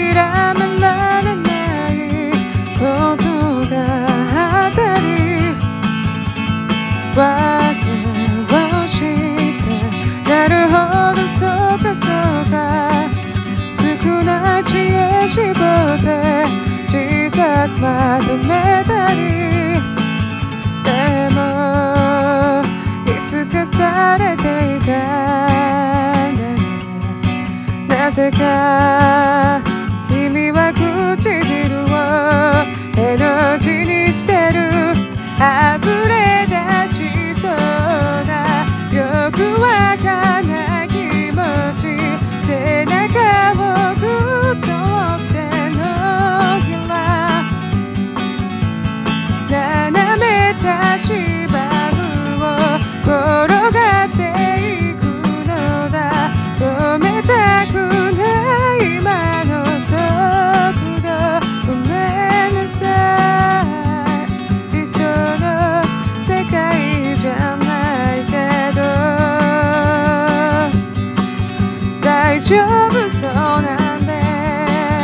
らめられないことがあったり、訳をしてなるほどそうかそうか、少ない知恵絞って小さくまとめたり、でも見透かされていたんだね、なぜか